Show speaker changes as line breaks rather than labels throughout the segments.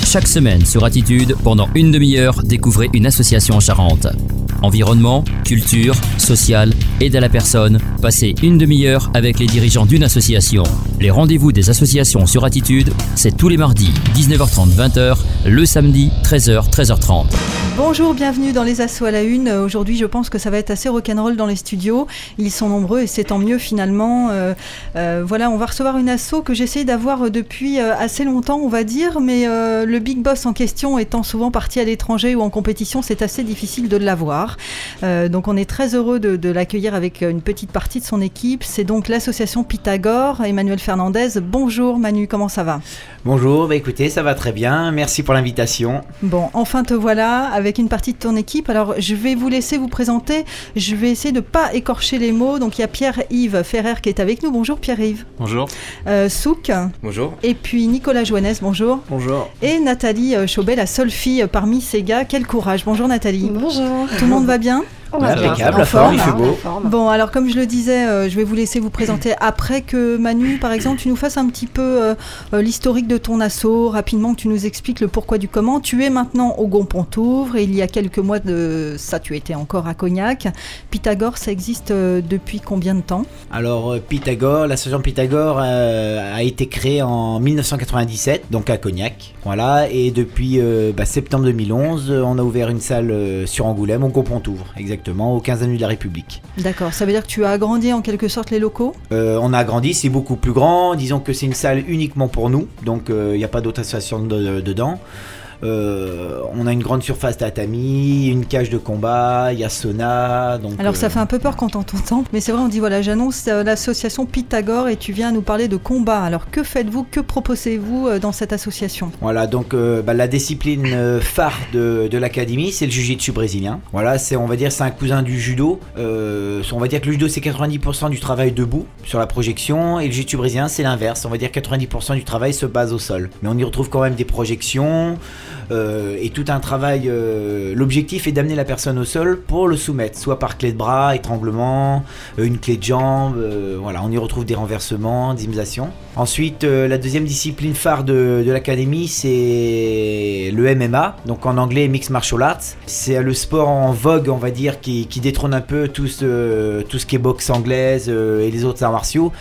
Chaque semaine sur Attitude, pendant une demi-heure, découvrez une association en Charente. Environnement, culture, social, aide à la personne. Passez une demi-heure avec les dirigeants d'une association. Les rendez-vous des associations sur Attitude, c'est tous les mardis, 19h30, 20h, le samedi, 13h, 13h30.
Bonjour, bienvenue dans les assos à la une. Aujourd'hui, je pense que ça va être assez rock'n'roll dans les studios. Ils sont nombreux et c'est tant mieux finalement. Voilà, on va recevoir une asso que j'essaye d'avoir depuis assez longtemps, on va dire, mais le big boss en question étant souvent parti à l'étranger ou en compétition, c'est assez difficile de l'avoir. Donc on est très heureux de l'accueillir avec une petite partie de son équipe. C'est donc l'association Pythagore. Emmanuel Fernandez, bonjour Manu, comment ça va ?
Bonjour, écoutez, ça va très bien, merci pour l'invitation.
Bon, enfin te voilà avec une partie de ton équipe. Alors je vais vous laisser vous présenter, je vais essayer de ne pas écorcher les mots. Donc il y a Pierre-Yves Ferrer qui est avec nous. Bonjour Pierre-Yves.
Bonjour.
Souk.
Bonjour.
Et puis Nicolas Joannès, bonjour.
Bonjour.
Et Nathalie Chaubet, la seule fille parmi ces gars. Quel courage. Bonjour Nathalie.
Bonjour.
Tout le monde va bien ?
Impeccable, la forme, il fait beau.
Bon, alors comme je le disais, je vais vous laisser vous présenter après que Manu, par exemple, tu nous fasses un petit peu l'historique de ton asso, rapidement que tu nous expliques le pourquoi du comment. Tu es maintenant au Gompontouvre et il y a quelques mois de ça, tu étais encore à Cognac. Pythagore, ça existe depuis combien de temps ?
Alors Pythagore, l'association Pythagore a été créée en 1997, donc à Cognac. Voilà, et depuis septembre 2011, on a ouvert une salle sur Angoulême, au Gompontouvre, exactement, aux 15 avenue de la République.
D'accord, ça veut dire que tu as agrandi en quelque sorte les locaux ?
On a agrandi, c'est beaucoup plus grand, disons que c'est une salle uniquement pour nous, donc il n'y a pas d'autres associations dedans. On a une grande surface tatami, une cage de combat, il y a sauna. Donc,
alors ça fait un peu peur quand on t'entend, mais c'est vrai, on dit voilà, j'annonce l'association Pythagore et tu viens nous parler de combat. Alors que faites-vous, que proposez-vous dans cette association ?
Voilà, donc la discipline phare de l'académie, c'est le jiu-jitsu brésilien. Voilà, on va dire c'est un cousin du judo. On va dire que le judo c'est 90% du travail debout sur la projection et le jiu-jitsu brésilien c'est l'inverse. On va dire 90% du travail se base au sol. Mais on y retrouve quand même des projections. Et tout un travail, l'objectif est d'amener la personne au sol pour le soumettre, soit par clé de bras, étranglement, une clé de jambe, voilà, on y retrouve des renversements, des imitations. Ensuite, la deuxième discipline phare de l'académie, c'est le MMA, donc en anglais Mixed Martial Arts. C'est le sport en vogue, on va dire, qui détrône un peu tout ce qui est boxe anglaise et les autres arts martiaux.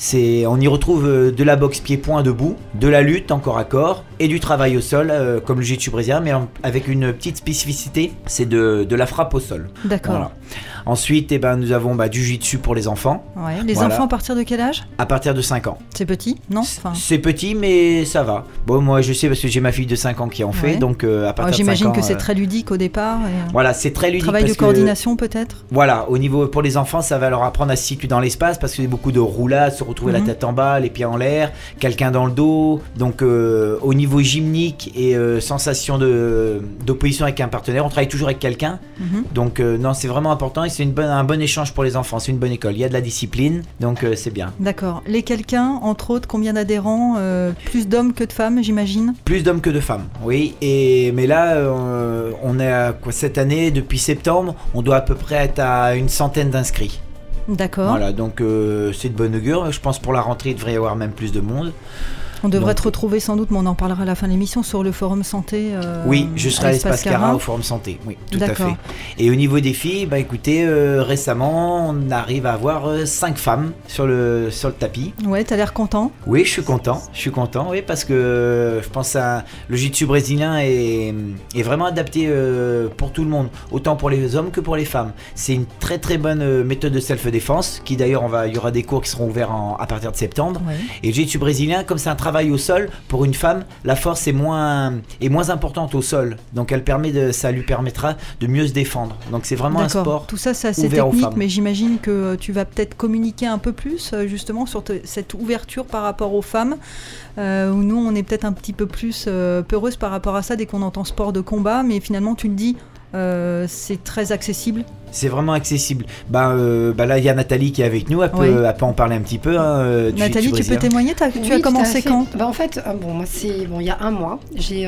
On y retrouve de la boxe pied-point debout, de la lutte en corps à corps et du travail au sol, comme le jiu-jitsu brésilien, mais avec une petite spécificité, c'est de la frappe au sol.
D'accord.
Voilà. Ensuite, nous avons du jiu-jitsu pour les enfants.
Ouais. Les enfants à partir de quel âge ?
À partir de 5 ans.
C'est petit, non ?
C'est petit, mais ça va. Bon, moi je sais parce que j'ai ma fille de 5 ans qui en fait, donc à partir de 5 ans...
J'imagine que c'est très ludique au départ.
Voilà, c'est très ludique.
Travail de coordination peut-être ?
Voilà, au niveau pour les enfants, ça va leur apprendre à se situer dans l'espace parce qu'il y a beaucoup de roulades, se retrouver la tête en bas, les pieds en l'air, quelqu'un dans le dos. Donc au niveau gymnique et sensation d'opposition avec un partenaire, on travaille toujours avec quelqu'un. Donc non, c'est vraiment important et c'est un bon échange pour les enfants, c'est une bonne école. Il y a de la discipline, donc c'est bien.
D'accord. Les quelqu'un, entre autres, combien d'adhérents ? Plus d'hommes que de femmes, j'imagine ?
Plus d'hommes que de femmes, oui. Mais là, on est à cette année, depuis septembre, on doit à peu près être à une centaine d'inscrits.
D'accord.
Voilà, donc c'est de bonne augure. Je pense pour la rentrée, il devrait y avoir même plus de monde.
On devrait te retrouver sans doute, mais on en parlera à la fin de l'émission, sur le Forum Santé.
Oui, je serai à l'Espace Cara au Forum Santé, oui, tout à fait. Et au niveau des filles, écoutez, récemment, on arrive à avoir 5 femmes sur le tapis.
Ouais, t'as l'air content ?
Oui, je suis content, oui, parce que je pense le jiu-jitsu brésilien est vraiment adapté pour tout le monde, autant pour les hommes que pour les femmes. C'est une très très bonne méthode de self-défense, qui d'ailleurs, il y aura des cours qui seront ouverts à partir de septembre. Ouais. Et le jiu-jitsu brésilien, comme c'est un travail au sol, pour une femme, la force est moins importante au sol. Donc ça lui permettra de mieux se défendre. Donc c'est vraiment un sport.
Tout ça, c'est assez technique, mais j'imagine que tu vas peut-être communiquer un peu plus justement sur cette ouverture par rapport aux femmes. Où nous, on est peut-être un petit peu plus peureuse par rapport à ça dès qu'on entend sport de combat, mais finalement, tu le dis, c'est très accessible.
C'est vraiment accessible. Là, il y a Nathalie qui est avec nous. Elle peut en parler un petit peu.
Nathalie, tu peux témoigner. Tu as commencé quand ?
En fait, moi, il y a un mois.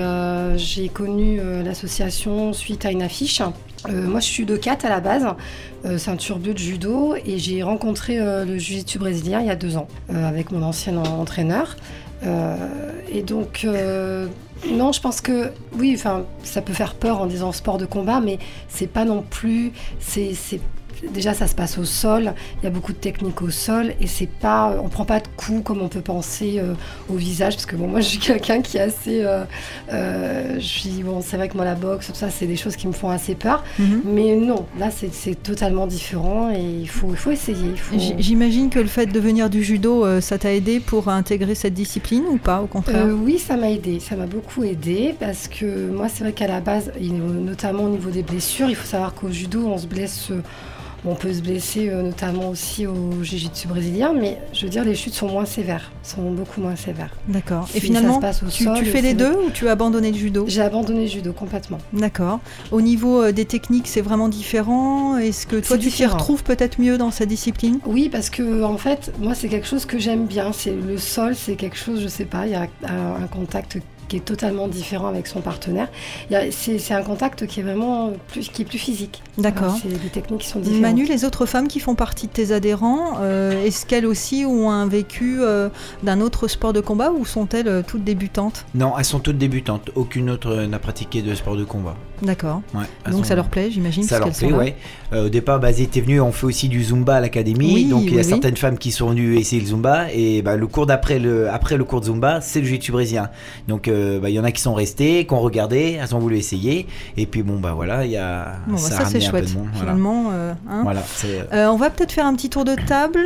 J'ai connu l'association suite à une affiche. Moi, je suis de Cat à la base, ceinture bleue de judo, et j'ai rencontré le jiu-jitsu brésilien il y a 2 ans avec mon ancien entraîneur. Et donc, non, je pense que, oui, ça peut faire peur en disant sport de combat, mais c'est pas non plus... Déjà, ça se passe au sol, il y a beaucoup de techniques au sol, et on prend pas de coups comme on peut penser au visage, parce que moi je suis quelqu'un qui est assez... c'est vrai que moi la boxe, tout ça, c'est des choses qui me font assez peur, mais non, là c'est totalement différent, et il faut essayer.
J'imagine que le fait de venir du judo, ça t'a aidé pour intégrer cette discipline ou pas, au contraire?
Oui, ça m'a aidé, ça m'a beaucoup aidé, parce que moi c'est vrai qu'à la base, notamment au niveau des blessures, il faut savoir qu'au judo on se blesse... On peut se blesser notamment aussi au jiu-jitsu brésilien, mais je veux dire, les chutes sont beaucoup moins sévères.
D'accord. Et finalement, tu fais les deux ou tu as abandonné le judo?
J'ai abandonné le judo complètement.
D'accord. Au niveau des techniques, c'est vraiment différent? Est-ce que toi, tu t'y retrouves peut-être mieux dans cette discipline?
Oui, parce que en fait, moi, c'est quelque chose que j'aime bien. Le sol, c'est quelque chose, je sais pas, il y a un contact qui est totalement différent avec son partenaire. C'est un contact qui est vraiment plus physique.
D'accord.
C'est des techniques qui sont différentes.
Manu, les autres femmes qui font partie de tes adhérents, est-ce qu'elles aussi ont un vécu d'un autre sport de combat ou sont-elles toutes débutantes?
Non, elles sont toutes débutantes. Aucune autre n'a pratiqué de sport de combat.
D'accord. Ouais, donc ça leur plaît, j'imagine.
Ça leur plaît, oui. Au départ, elles étaient venues, on fait aussi du Zumba à l'académie.
Oui,
donc il y a certaines femmes qui sont venues essayer le Zumba. Et le cours après le cours de Zumba, c'est le jiu-jitsu brésilien. Donc il y en a qui sont restés, qui ont regardé, elles ont voulu essayer. Et puis voilà, il y a
ça c'est chouette. Finalement,
voilà,
on va peut-être faire un petit tour de table.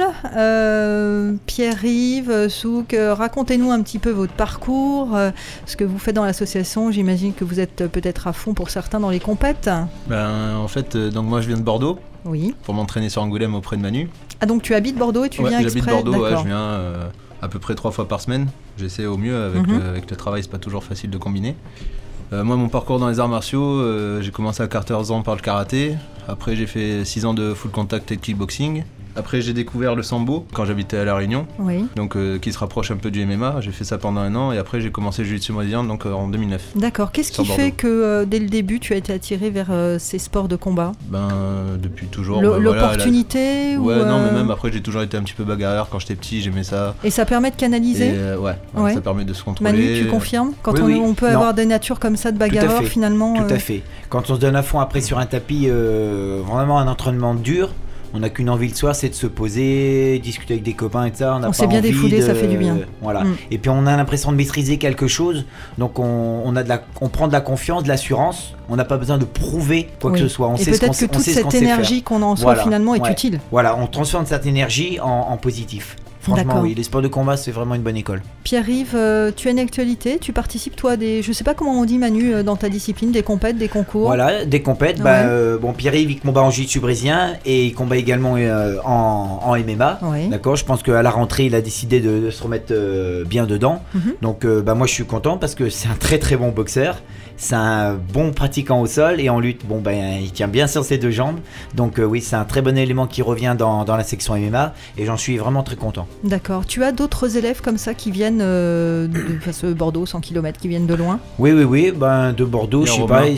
Pierre-Yves, Souk, racontez-nous un petit peu votre parcours, ce que vous faites dans l'association. J'imagine que vous êtes peut-être à fond pour certains dans les compètes.
En fait, donc moi je viens de Bordeaux.
Oui.
Pour m'entraîner sur Angoulême auprès de Manu.
Ah, donc tu habites Bordeaux et tu viens exprès?
J'habite Bordeaux,
d'accord.
Je viens à peu près 3 fois par semaine. J'essaie au mieux, avec le travail, c'est pas toujours facile de combiner. Moi, mon parcours dans les arts martiaux, j'ai commencé à 14 ans par le karaté. Après, j'ai fait 6 ans de full contact et de kickboxing. Après, j'ai découvert le sambo quand j'habitais à La Réunion, donc qui se rapproche un peu du MMA. J'ai fait ça pendant 1 an et après, j'ai commencé le jiu-jitsu brésilien donc en 2009.
D'accord. Qu'est-ce qui fait que dès le début, tu as été attiré vers ces sports de combat?
Depuis toujours.
L'opportunité ou
non, mais même après, j'ai toujours été un petit peu bagarreur. Quand j'étais petit, j'aimais ça.
Et ça permet de canaliser?
Ouais, ça permet de se contrôler.
Manu, tu confirmes? Quand on peut avoir des natures comme ça de bagarreurs, finalement.
Tout à fait. Quand on se donne à fond après sur un tapis, vraiment un entraînement dur. On n'a qu'une envie le soir, c'est de se poser, discuter avec des copains et ça.
On s'est bien défoulé, ça fait du bien.
Voilà. Et puis on a l'impression de maîtriser quelque chose, donc on prend de la confiance, de l'assurance. On n'a pas besoin de prouver quoi que ce soit.
Et peut-être que toute cette énergie qu'on a en soi finalement est utile.
Voilà, on transforme cette énergie en positif. Franchement, oui, les sports de combat, c'est vraiment une bonne école.
Pierre-Yves, tu as une actualité, tu participes toi à des, je sais pas comment on dit Manu dans ta discipline, des compètes, des concours?
Voilà, des compètes. Pierre-Yves, il combat en jiu-jitsu brésilien et il combat également en MMA.
Oui.
D'accord, je pense qu'à la rentrée, il a décidé de se remettre bien dedans. Donc, moi, je suis content parce que c'est un très très bon boxeur. C'est un bon pratiquant au sol et en lutte, il tient bien sur ses 2 jambes. Donc oui, c'est un très bon élément qui revient dans la section MMA et j'en suis vraiment très content.
D'accord. Tu as d'autres élèves comme ça qui viennent de Bordeaux, 100 km, qui viennent de loin?
Oui. De Bordeaux, je sais pas.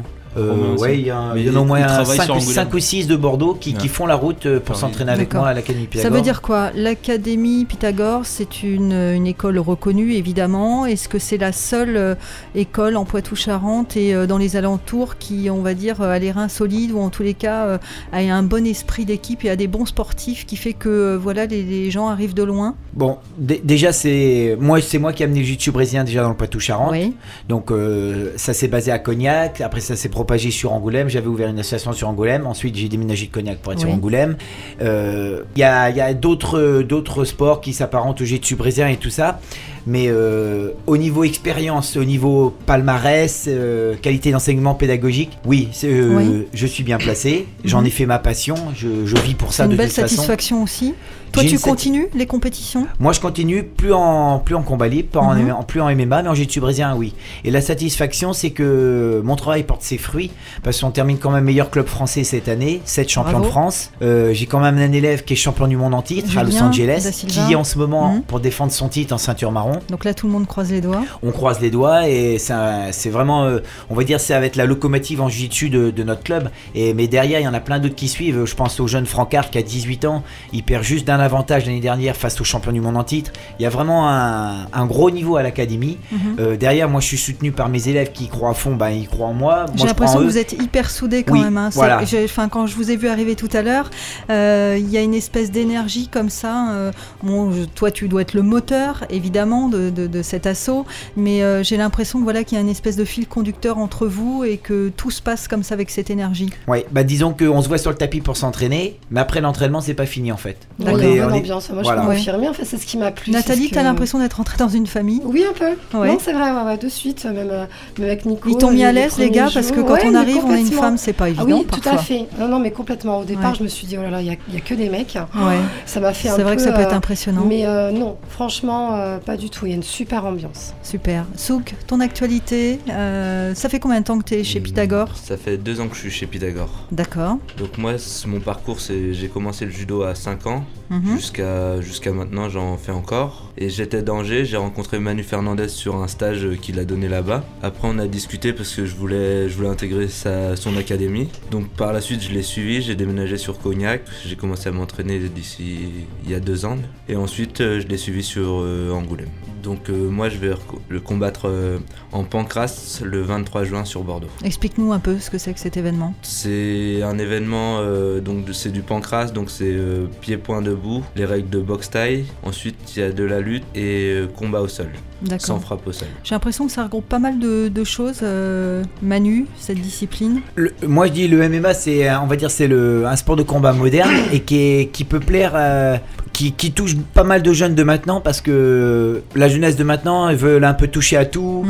Il y en a au moins 5 ou 6 de Bordeaux qui font la route pour s'entraîner avec moi à l'Académie Pythagore.
Ça veut dire quoi? L'Académie Pythagore, c'est une école reconnue évidemment. Est-ce que c'est la seule école en Poitou-Charentes et dans les alentours qui, on va dire, a les reins solides ou en tous les cas a un bon esprit d'équipe et a des bons sportifs qui fait que les gens arrivent de loin?
Bon, déjà c'est moi qui ai amené le jiu-jitsu brésilien déjà dans le Poitou-Charentes.
Oui.
Donc ça s'est basé à Cognac. Après ça s'est propagé sur Angoulême. J'avais ouvert une association sur Angoulême. Ensuite, j'ai déménagé de Cognac pour être sur Angoulême. Il y a d'autres sports qui s'apparentent au jiu-jitsu brésilien et tout ça. Mais au niveau expérience, au niveau palmarès, qualité d'enseignement pédagogique, je suis bien placé. J'en ai fait ma passion. Je vis pour ça de toute façon.
C'est une belle satisfaction aussi. Toi, tu continues les compétitions? Moi,
je continue plus en combat libre, plus en MMA, mais en jiu-jitsu brésilien, oui. Et la satisfaction, c'est que mon travail porte ses fruits, parce qu'on termine quand même meilleur club français cette année, 7 champions de France. J'ai quand même un élève qui est champion du monde en titre à Los Angeles, qui est en ce moment pour défendre son titre en ceinture marron. environ.
Donc là, tout le monde croise les doigts.
On croise les doigts et c'est vraiment, on va dire, ça va être la locomotive en jiu-jitsu de notre club. Mais derrière, il y en a plein d'autres qui suivent. Je pense au jeune Francard qui a 18 ans. Il perd juste d'un avantage l'année dernière face au champion du monde en titre. Il y a vraiment un gros niveau à l'académie. Derrière, moi, je suis soutenu par mes élèves qui croient à fond. Ils croient en moi.
J'ai l'impression que vous êtes hyper soudés quand même. Hein.
Voilà.
Quand je vous ai vu arriver tout à l'heure, il y a une espèce d'énergie comme ça. Toi, tu dois être le moteur, évidemment, de cet assaut. Mais j'ai l'impression qu'il y a une espèce de fil conducteur entre vous et que tout se passe comme ça avec cette énergie.
Oui, disons qu'on se voit sur le tapis pour s'entraîner, mais après l'entraînement, c'est pas fini en fait.
D'accord. Il y a une ambiance. Moi, je peux confirmer. En fait, c'est ce qui m'a plu.
Nathalie, tu as l'impression d'être rentrée dans une famille?
Oui, un peu. Ouais. Non, c'est vrai, de suite, même avec Nico.
Ils t'ont mis à l'aise, les gars, parce que quand on arrive, on est une femme, c'est pas évident.
Oui, tout à fait. Non, mais complètement. Au départ, je me suis dit, oh là là, il y a que des mecs.
Ouais.
Ça m'a fait un peu.
C'est vrai que ça peut être impressionnant.
Mais non, franchement, pas du tout. Il y a une super ambiance.
Super. Souk, ton actualité, ça fait combien de temps que tu es chez Pythagore?
Ça fait 2 ans que je suis chez Pythagore.
D'accord.
Donc moi, mon parcours, j'ai commencé le judo à 5 ans. Jusqu'à maintenant, j'en fais encore. Et j'étais d'Angers, j'ai rencontré Manu Fernandez sur un stage qu'il a donné là-bas. Après, on a discuté parce que je voulais intégrer son académie. Donc par la suite, je l'ai suivi, j'ai déménagé sur Cognac. J'ai commencé à m'entraîner d'ici il y a 2 ans. Et ensuite, je l'ai suivi sur Angoulême. Donc moi, je vais le combattre en pancrace le 23 juin sur Bordeaux.
Explique-nous un peu ce que c'est que cet événement.
C'est un événement, c'est du pancrace, donc c'est pied-point debout, les règles de boxe taille. Ensuite, il y a de la lutte et combat au sol.
D'accord.
Sans frappe au sol.
J'ai l'impression que ça regroupe pas mal de choses, Manu, cette discipline.
Moi, je dis le MMA, c'est un sport de combat moderne et qui peut plaire. Qui touche pas mal de jeunes de maintenant parce que la jeunesse de maintenant ils veulent un peu toucher à tout.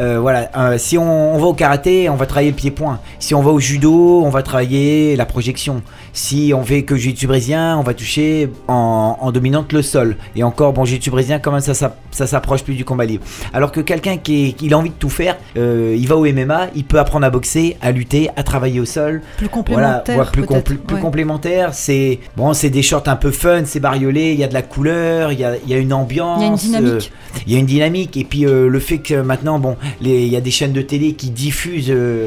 Si on va au karaté, on va travailler le pied-point. Si on va au judo, on va travailler la projection. Si on fait que jiu-jitsu brésilien, on va toucher en dominante le sol. Et encore, jiu-jitsu brésilien, quand même, ça s'approche plus du combat libre. Alors que quelqu'un qui a envie de tout faire, il va au MMA, il peut apprendre à boxer, à lutter, à travailler au sol.
Plus complémentaire.
Plus complémentaire. C'est des shorts un peu fun, c'est bariolé. Il y a de la couleur, il y a une ambiance,
il y a une dynamique.
Il y a une dynamique et puis le fait que maintenant il y a des chaînes de télé qui diffusent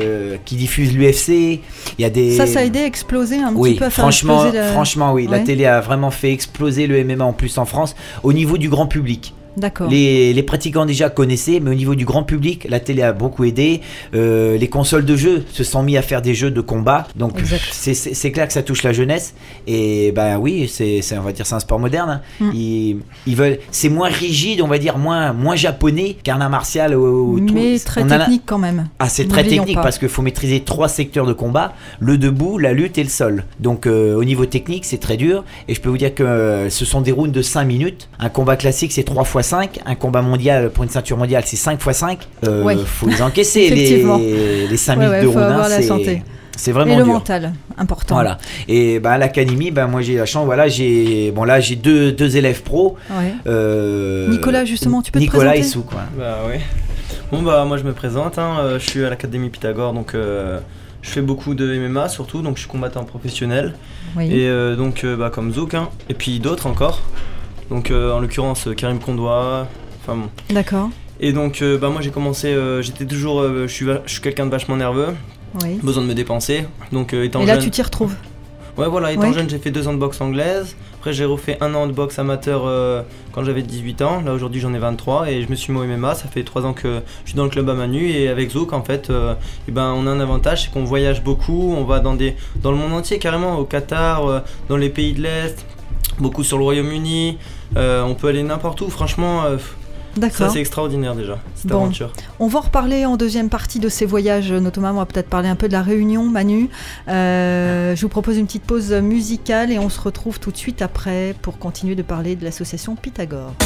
l'UFC, il y a des
ça a aidé à exploser un petit peu à faire
franchement oui, la télé a vraiment fait exploser le MMA en plus en France au niveau du grand public.
D'accord.
Les pratiquants déjà connaissaient, mais au niveau du grand public, la télé a beaucoup aidé. Les consoles de jeux se sont mis à faire des jeux de combat, donc c'est clair que ça touche la jeunesse. Et oui, on va dire c'est un sport moderne. Ils veulent, c'est moins rigide, on va dire moins japonais qu'un art martial.
Mais très technique quand même.
Ah, c'est très technique parce qu'il faut maîtriser 3 secteurs de combat: le debout, la lutte et le sol. Donc au niveau technique, c'est très dur. Et je peux vous dire que ce sont des rounds de 5 minutes. Un combat classique, c'est 3x5. Un combat mondial pour une ceinture mondiale, c'est 5x5. Faut les encaisser les 5 minutes de round. C'est vraiment dur.
Et le mental, important.
Voilà. Et à l'académie, moi j'ai la chance. J'ai deux élèves pros.
Nicolas, justement, tu peux te
Nicolas
présenter.
et Souk.
Oui. Moi je me présente. Je suis à l'académie Pythagore, donc je fais beaucoup de MMA surtout, donc je suis combattant professionnel.
Oui.
Et comme Zouk, et puis d'autres encore. Donc en l'occurrence Karim Kondoa,
D'accord.
Et donc moi j'ai commencé, j'étais toujours, je suis quelqu'un de vachement nerveux, besoin de me dépenser. Donc étant jeune.
Et là tu t'y retrouves.
Ouais, voilà, étant jeune, j'ai fait 2 ans de boxe anglaise. Après j'ai refait 1 an de boxe amateur quand j'avais 18 ans. Là aujourd'hui j'en ai 23 et je me suis mis au MMA. Ça fait 3 ans que je suis dans le club à Manu, et avec Zouk en fait on a un avantage, c'est qu'on voyage beaucoup. On va dans le monde entier, carrément, au Qatar, dans les pays de l'Est, beaucoup sur le Royaume-Uni. On peut aller n'importe où, franchement.
D'accord.
Ça c'est extraordinaire déjà, cette aventure.
On va reparler en deuxième partie de ces voyages, notamment on va peut-être parler un peu de la Réunion, Manu. Je vous propose une petite pause musicale et on se retrouve tout de suite après pour continuer de parler de l'association Pythagore.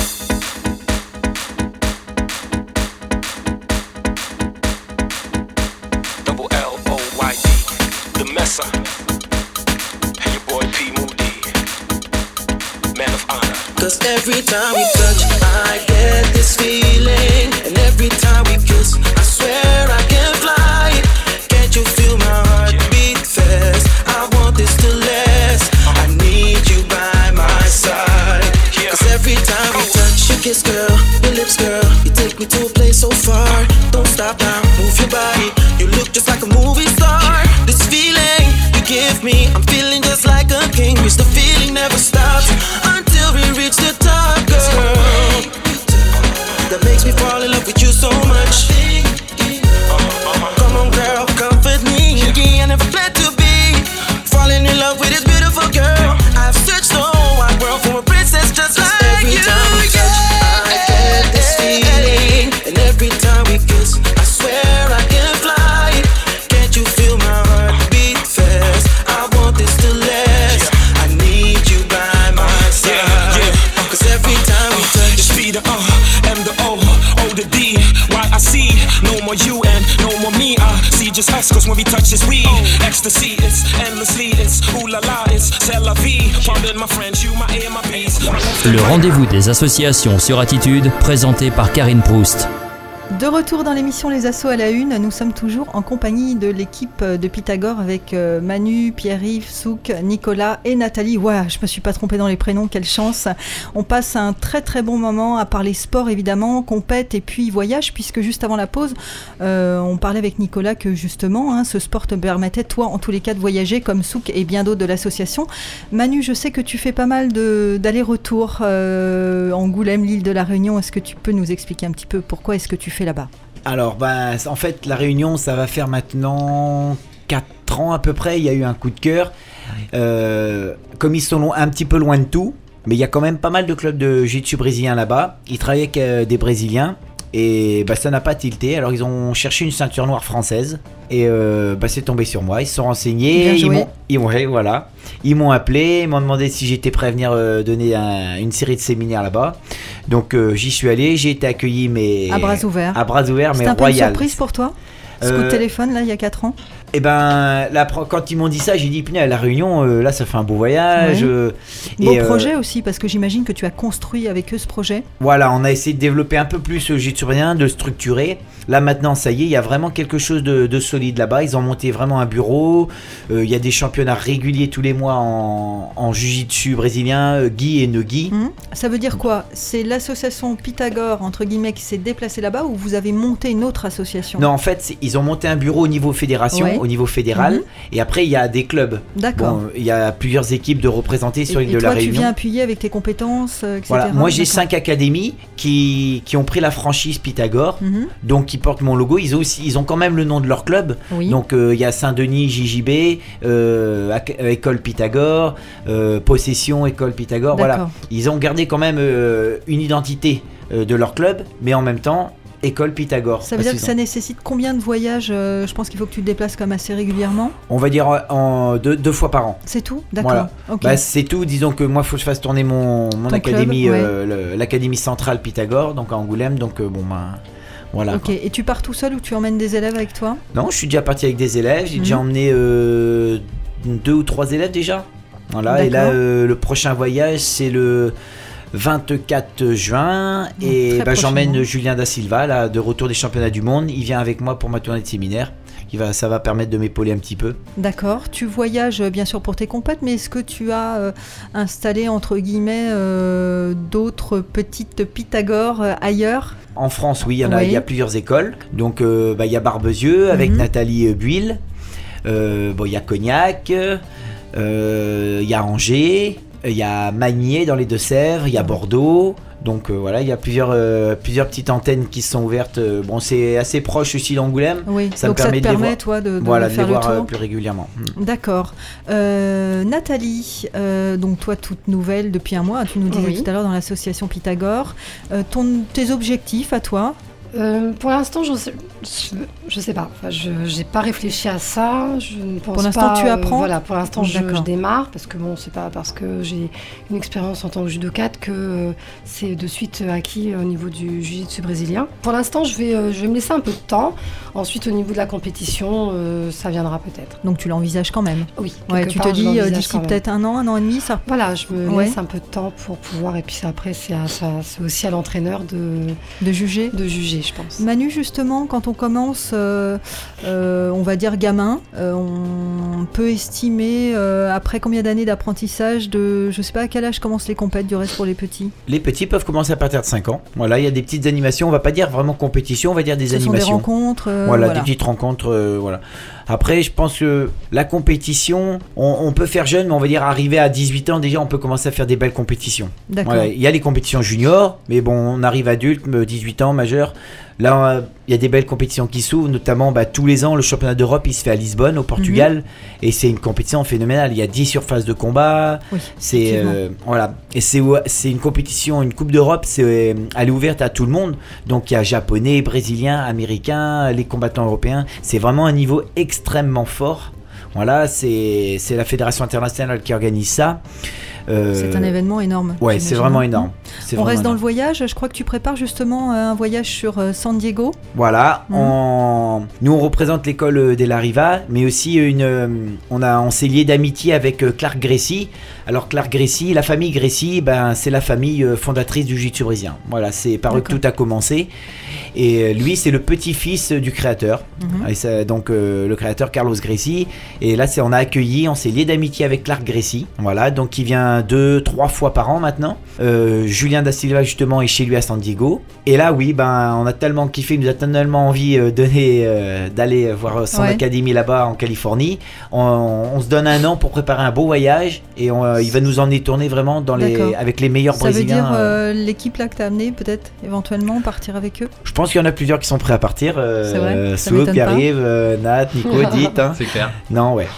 Cause every time we touch, I get this feeling. And every time we kiss, I swear I can fly. Can't you feel my heart beat fast? I want this to last. I need you by my side. Cause every time we touch, you kiss, girl, your lips, girl. so far. Don't stop now, move your body. You look just like a movie star. This feeling you give me, I'm feeling just like a king. Cause the feeling never stops until we reach the top, girl. That makes me fall in love with you so much. Come on, girl, comfort me. I never planned to be falling in love with this beautiful girl. I've searched the whole wide world for a princess just like you. Every time we touch, I get this feeling, and every time we kiss, I swear I can fly. Can't you feel my heart beat fast? I want this to last. I need you by my side. Cause every time we touch,
it's be the M the O, O the D, Y I see. No more you and no more me. I see just us, cause when we touch it's we. Ecstasy, it's endlessly, it's ooh la la, it's c'est la vie. Pardon my friends, you my A, my peace.
Le rendez-vous des associations sur Attitude, présenté par Karine Proust.
De retour dans l'émission Les Assos à la Une, nous sommes toujours en compagnie de l'équipe de Pythagore avec Manu, Pierre-Yves, Souk, Nicolas et Nathalie. Ouais, je me suis pas trompée dans les prénoms, quelle chance. On passe un très très bon moment à parler sport évidemment, compète et puis voyage, puisque juste avant la pause, on parlait avec Nicolas que justement ce sport te permettait toi en tous les cas de voyager comme Souk et bien d'autres de l'association. Manu, je sais que tu fais pas mal d'allers-retours Angoulême, l'île de la Réunion. Est-ce que tu peux nous expliquer un petit peu pourquoi est-ce que tu fais là-bas?
Alors, en fait, la Réunion, ça va faire maintenant 4 ans à peu près. Il y a eu un coup de cœur. Comme ils sont un petit peu loin de tout, mais il y a quand même pas mal de clubs de jiu-jitsu brésilien là-bas. Ils travaillent avec des Brésiliens et ça n'a pas tilté. Alors, ils ont cherché une ceinture noire française et c'est tombé sur moi. Ils se sont renseignés. Ils m'ont appelé, ils m'ont demandé si j'étais prêt à venir donner une série de séminaires là-bas. Donc j'y suis allé, j'ai été accueilli
à bras ouverts.
À bras ouverts, mais
c'était un peu
royal.
Une surprise pour toi, ce coup de téléphone là il y a 4 ans.
Et là, quand ils m'ont dit ça, j'ai dit punaise, à la Réunion, là ça fait un beau voyage.
Beau projet aussi, parce que j'imagine que tu as construit avec eux ce projet.
Voilà, on a essayé de développer un peu plus le jiu-jitsu brésilien, de structurer. Là maintenant, ça y est, il y a vraiment quelque chose de solide là-bas. Ils ont monté vraiment un bureau. Il y a des championnats réguliers tous les mois en jiu-jitsu brésilien, gi et no gi.
Ça veut dire quoi? C'est l'association Pythagore, entre guillemets, qui s'est déplacée là-bas, ou vous avez monté une autre association?
Non, en fait, ils ont monté un bureau au niveau fédération. Ouais. Au niveau fédéral, et après il y a des clubs.
D'accord.
Bon, il y a plusieurs équipes de représenter sur l'île de la Réunion.
Et toi tu viens appuyer avec tes compétences, etc.
Voilà, moi j'ai 5 académies qui ont pris la franchise Pythagore, donc qui portent mon logo. Ils ont quand même le nom de leur club. Oui. Donc il y a Saint-Denis JJB, École Pythagore, Possession École Pythagore. Voilà, ils ont gardé quand même une identité de leur club, mais en même temps École Pythagore.
Ça veut dire que ça nécessite combien de voyages? Je pense qu'il faut que tu te déplaces comme assez régulièrement.
On va dire deux fois par an.
C'est tout? D'accord.
Voilà.
Okay.
C'est tout. Disons que moi, il faut que je fasse tourner mon académie, l'académie centrale Pythagore, donc à Angoulême. Donc voilà.
Ok. Quoi. Et tu pars tout seul ou tu emmènes des élèves avec toi?
Non, je suis déjà parti avec des élèves. J'ai déjà emmené 2 ou 3 élèves déjà. Voilà. D'accord. Et là, le prochain voyage, c'est le 24 juin et j'emmène Julien Da Silva là, de retour des championnats du monde. Il vient avec moi pour ma tournée de séminaire. Ça va permettre de m'épauler un petit peu. D'accord. Tu voyages bien sûr pour tes compètes, mais est-ce que tu as installé entre guillemets d'autres petites Pythagore ailleurs? En France, oui, il y a plusieurs écoles. Donc il y a Barbezieux avec Nathalie Buil. Il y a Cognac, il y a Angers. Il y a Magnier dans les Deux-Sèvres, il y a Bordeaux, donc il y a plusieurs petites antennes qui sont ouvertes. Bon, c'est assez proche aussi d'Angoulême. Oui, ça donc me permet ça te permet, toi, de faire le tour plus régulièrement. D'accord. Nathalie, donc toi toute nouvelle depuis un mois, tu nous disais tout à l'heure dans l'association Pythagore. Tes objectifs à toi?
Pour l'instant, je sais pas. Enfin, je n'ai pas réfléchi à ça. Je ne pense pas.
Pour l'instant, tu apprends.
Voilà, pour l'instant, je démarre parce que c'est pas parce que j'ai une expérience en tant que judokate que c'est de suite acquis au niveau du jiu-jitsu brésilien. Pour l'instant, je vais me laisser un peu de temps. Ensuite, au niveau de la compétition, ça viendra peut-être.
Donc, tu l'envisages quand même.
Oui.
Ouais, tu te dis d'ici peut-être un an et demi, ça.
Voilà, je me laisse un peu de temps pour pouvoir. Et puis après, c'est aussi à l'entraîneur de juger. léger, je pense.
Manu, justement, quand on commence, on va dire gamin, on peut estimer après combien d'années d'apprentissage je sais pas à quel âge commencent les compètes du reste pour les petits.
Les petits peuvent commencer à partir de 5 ans. Voilà, il y a des petites animations, on va pas dire vraiment compétition, on va dire des animations.
Ce sont des rencontres.
Voilà, des petites rencontres, voilà. Après, je pense que la compétition, on peut faire jeune, mais on va dire arriver à 18 ans, déjà on peut commencer à faire des belles compétitions.
D'accord.
Voilà, il y a les compétitions juniors, mais bon, on arrive adulte, 18 ans, majeur. Là, il y a des belles compétitions qui s'ouvrent, notamment tous les ans, le championnat d'Europe, il se fait à Lisbonne, au Portugal, et c'est une compétition phénoménale. Il y a 10 surfaces de combat,
oui,
c'est voilà, et c'est une compétition, une coupe d'Europe, elle est ouverte à tout le monde. Donc il y a japonais, brésiliens, américains, les combattants européens. C'est vraiment un niveau extrêmement fort. Voilà, c'est la fédération internationale qui organise ça.
C'est un événement énorme.
Ouais, c'est vraiment énorme.
On reste dans le voyage. Je crois que tu prépares justement un voyage sur San Diego.
Voilà. Nous, on représente l'école de la Riva, mais aussi on s'est lié d'amitié avec Clark Gracie. Alors Clark Gracie, la famille Gracie, c'est la famille fondatrice du jiu-jitsu brésilien. Voilà, c'est par eux que tout a commencé. Et lui, c'est le petit-fils du créateur. Et donc le créateur Carlos Gracie. Et là, on a accueilli, on s'est lié d'amitié avec Clark Gracie. Voilà, donc il vient 2-3 fois par an maintenant. Julien Da Silva justement est chez lui à San Diego. Et là, oui, on a tellement kiffé, il nous a tellement envie d'aller voir son académie là-bas en Californie. On se donne un an pour préparer un beau voyage et il va nous emmener tourner vraiment avec les meilleurs Brésiliens.
Ça veut dire l'équipe là que tu as amenée, peut-être éventuellement partir avec eux.
Je pense qu'il y en a plusieurs qui sont prêts à partir.
C'est vrai.
Souk qui arrive, Nat, Nico, Dit.
C'est clair.
Non, ouais.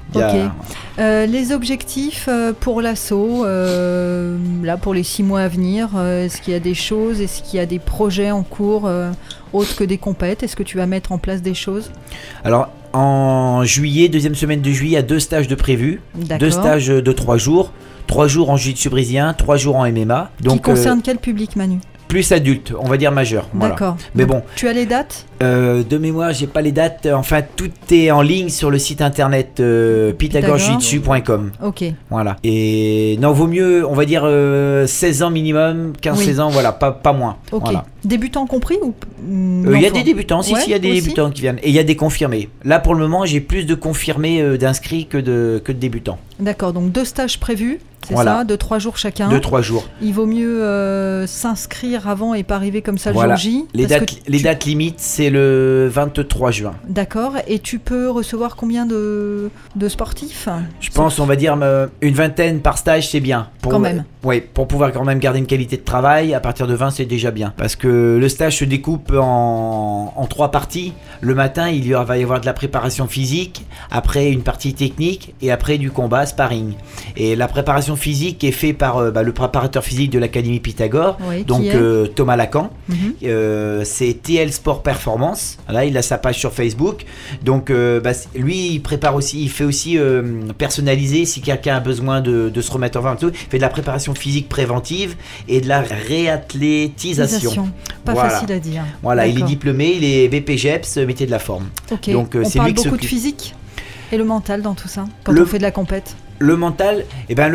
Les objectifs pour l'assaut, là pour les 6 mois à venir, est-ce qu'il y a des choses, est-ce qu'il y a des projets en cours autres que des compètes? Est-ce que tu vas mettre en place des choses?
Alors en juillet, deuxième semaine de juillet, il y a 2 stages de prévus.
D'accord.
2 stages de 3 jours. 3 jours en jiu-jitsu brésilien, 3 jours en MMA. Donc,
qui concerne quel public, Manu?
Plus adulte, on va dire majeur. Voilà.
D'accord.
Mais bon.
Tu as les dates?
De mémoire, j'ai pas les dates. Enfin, tout est en ligne sur le site internet pythagorejitsu.com.
Ok.
Voilà. Et non, vaut mieux, on va dire 16 ans minimum, 15-16 ans, voilà, pas moins.
Ok.
Voilà.
Débutants compris ou
il y a des débutants, il y a des débutants qui viennent. Et il y a des confirmés. Là, pour le moment, j'ai plus de confirmés d'inscrits que de débutants.
D'accord, donc 2 stages prévus, c'est ça, de 3 jours chacun.
De 3 jours.
Il vaut mieux s'inscrire avant et pas arriver comme ça le jour J.
Les dates limites, c'est le 23 juin.
D'accord, et tu peux recevoir combien de sportifs?
Je pense, on va dire une vingtaine par stage, c'est bien.
Quand même.
Oui, pour pouvoir quand même garder une qualité de travail, à partir de 20, c'est déjà bien. Parce que le stage se découpe en 3 parties. Le matin, va y avoir de la préparation physique, après une partie technique et après du combat, sparring. Et la préparation physique est faite par le préparateur physique de l'Académie Pythagore, donc Thomas Lacan. C'est TL Sport Performance. Là, il a sa page sur Facebook. Donc, lui, il fait aussi personnaliser si quelqu'un a besoin de se remettre en forme. Il fait de la préparation physique préventive et de la réathlétisation.
Pas facile à dire.
Voilà, il est diplômé, il est BPGEPS, métier de la forme.
Ok.
Donc,
on
c'est
parle
lui qui
beaucoup de physique et le mental dans tout ça quand on fait de la compète.
Le mental,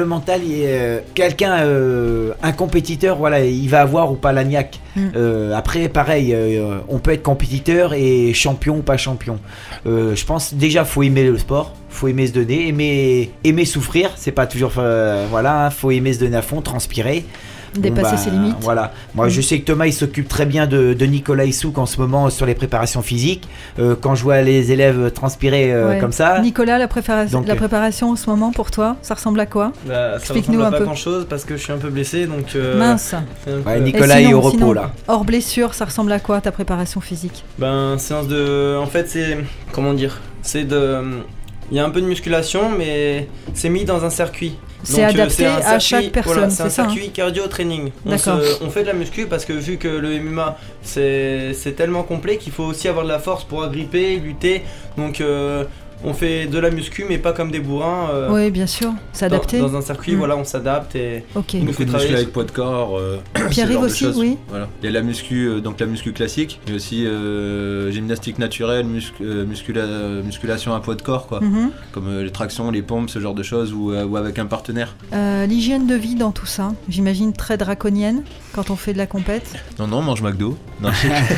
quelqu'un, un compétiteur, voilà, il va avoir ou pas la niaque. Après, pareil, on peut être compétiteur et champion ou pas champion. Je pense déjà, faut aimer le sport, faut aimer se donner, aimer souffrir. C'est pas toujours, faut aimer se donner à fond, transpirer.
Dépasser ses limites.
Voilà. Moi, je sais que Thomas, il s'occupe très bien de Nicolas Issouk en ce moment sur les préparations physiques. Quand je vois les élèves transpirer comme ça.
Nicolas, la préparation en ce moment pour toi, ça ressemble à quoi?
Explique-nous un peu. Pas grand-chose parce que je suis un peu blessé, donc.
Mince.
Nicolas est au repos là.
Hors blessure, ça ressemble à quoi ta préparation physique?
Séance de. En fait, c'est. Comment dire? C'est de. Il y a un peu de musculation, mais c'est mis dans un circuit.
C'est adapté à chaque personne,
voilà, c'est un circuit cardio-training. On fait de la muscu parce que vu que le MMA c'est tellement complet qu'il faut aussi avoir de la force pour agripper, lutter. Donc on fait de la muscu, mais pas comme des bourrins.
Oui, bien sûr, s'adapter.
Dans un circuit, voilà, on s'adapte et
okay.
il nous fait travailler
avec poids de corps.
Pierre-Yves aussi, oui.
Voilà. Il y a la muscu, donc la muscu classique, mais aussi gymnastique naturelle, musculation à poids de corps, quoi. Comme les tractions, les pompes, ce genre de choses, ou avec un partenaire.
L'hygiène de vie dans tout ça, j'imagine très draconienne quand on fait de la compète.
Non, on mange McDo. Non.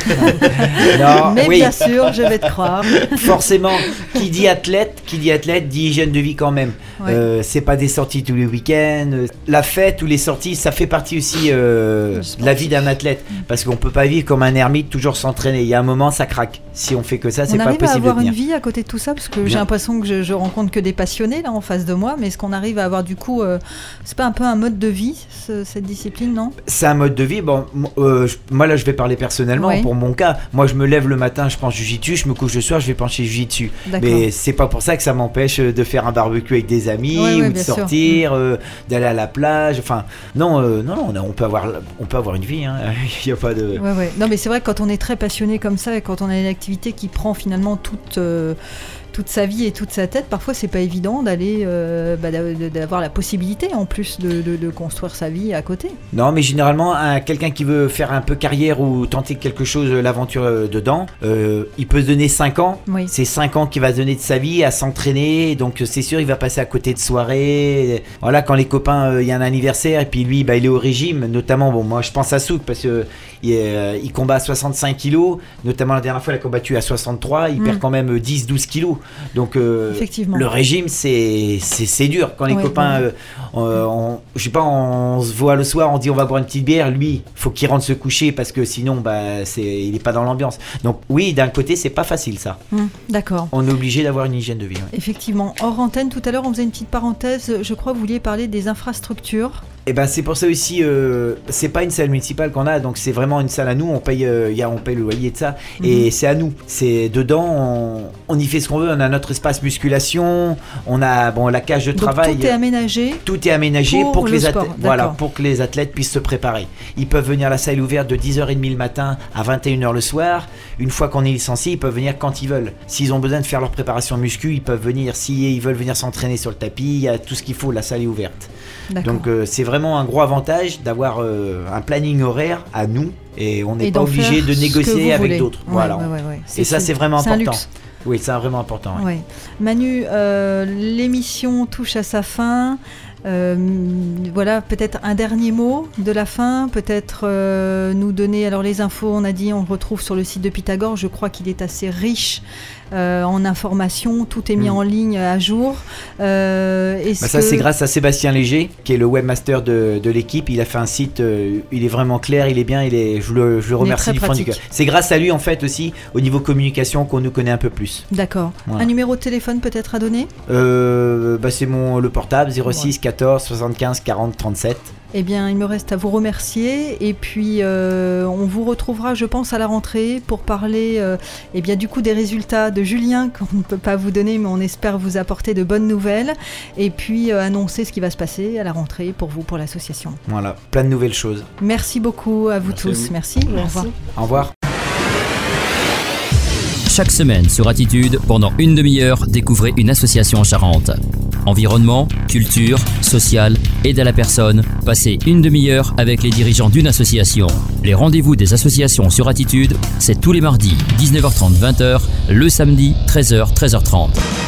Non,
mais
oui.
bien sûr, je vais te croire.
Forcément, qui dit athlète dit hygiène de vie quand même.
Ouais.
C'est pas des sorties tous les week-ends. La fête ou les sorties, ça fait partie aussi de la vie d'un athlète. Parce qu'on peut pas vivre comme un ermite, toujours s'entraîner. Il y a un moment, ça craque. Si on fait que ça, c'est pas possible de tenir.
On arrive à avoir une vie à côté de tout ça, parce que j'ai l'impression que je rencontre que des passionnés là en face de moi, mais est-ce qu'on arrive à avoir du coup, c'est pas un peu un mode de vie cette discipline, non?
C'est un mode de vie. Bon, moi là, je vais parler personnellement.
Ouais.
Pour mon cas, moi, je me lève le matin, je pense jiu-jitsu, je me couche le soir, je vais pencher jiu-jitsu.
D'accord.
Mais c'est pas pour ça que ça m'empêche de faire un barbecue avec des amis ou de sortir, d'aller à la plage. Enfin, non, on peut avoir une vie. Hein. Il y a pas de.
Ouais. Non, mais c'est vrai que quand on est très passionné comme ça et quand on a une activité qui prend finalement toute sa vie et toute sa tête, parfois c'est pas évident d'aller d'avoir la possibilité en plus de construire sa vie à côté.
Non, mais généralement quelqu'un qui veut faire un peu carrière ou tenter quelque chose, l'aventure dedans, il peut se donner 5 ans.
Oui.
C'est 5 ans qu'il va se donner de sa vie à s'entraîner, donc c'est sûr il va passer à côté de soirées. Voilà, quand les copains, il y a un anniversaire et puis lui il est au régime, notamment, bon moi je pense à Souk parce que il combat à 65 kilos, notamment la dernière fois il a combattu à 63, il perd quand même 10-12 kilos. Donc le régime c'est dur quand les copains je sais pas, on se voit le soir, on dit on va boire une petite bière, lui faut qu'il rentre se coucher parce que sinon il est pas dans l'ambiance. Donc oui, d'un côté c'est pas facile ça.
D'accord.
On est obligé d'avoir une hygiène de vie. Ouais.
Effectivement. Hors antenne, tout à l'heure on faisait une petite parenthèse, je crois que vous vouliez parler des infrastructures.
Et c'est pour ça aussi, c'est pas une salle municipale qu'on a, donc c'est vraiment une salle à nous, on paye le loyer de ça, et c'est à nous. C'est dedans, on y fait ce qu'on veut, on a notre espace musculation, on a la cage de travail.
Donc tout est aménagé.
Tout est aménagé pour que
sport,
les athlètes puissent se préparer. Ils peuvent venir à la salle ouverte de 10h30 le matin à 21h le soir. Une fois qu'on est licencié, ils peuvent venir quand ils veulent. S'ils ont besoin de faire leur préparation muscu, ils peuvent venir. S'ils veulent venir s'entraîner sur le tapis, il y a tout ce qu'il faut, la salle est ouverte.
D'accord.
Donc c'est vraiment un gros avantage d'avoir un planning horaire à nous et on n'est pas obligé de négocier avec d'autres. Voilà.
Ouais.
Et ça c'est vraiment important.
Un luxe.
Oui, c'est vraiment important.
Ouais. Manu, l'émission touche à sa fin. Voilà, peut-être un dernier mot de la fin, peut-être nous donner, alors les infos, on a dit, on retrouve sur le site de Pythagore, je crois qu'il est assez riche en informations, tout est mis en ligne à jour. Ça
c'est grâce à Sébastien Léger, qui est le webmaster de l'équipe, il a fait un site, il est vraiment clair, il est bien, je le remercie du fond du cœur. C'est grâce à lui en fait aussi, au niveau communication, qu'on nous connaît un peu plus.
D'accord.
Voilà.
Un numéro de téléphone peut-être à donner?
C'est le portable 06 14 75 40 37.
Eh bien, il me reste à vous remercier et puis on vous retrouvera, je pense, à la rentrée pour parler du coup des résultats de Julien qu'on ne peut pas vous donner, mais on espère vous apporter de bonnes nouvelles et puis annoncer ce qui va se passer à la rentrée pour vous, pour l'association.
Voilà, plein de nouvelles choses.
Merci beaucoup à vous tous. Merci. Au revoir.
Au revoir.
Chaque semaine sur Attitude, pendant une demi-heure, découvrez une association en Charente. Environnement, culture, social, aide à la personne. Passez une demi-heure avec les dirigeants d'une association. Les rendez-vous des associations sur Attitude, c'est tous les mardis, 19h30-20h, le samedi, 13h-13h30.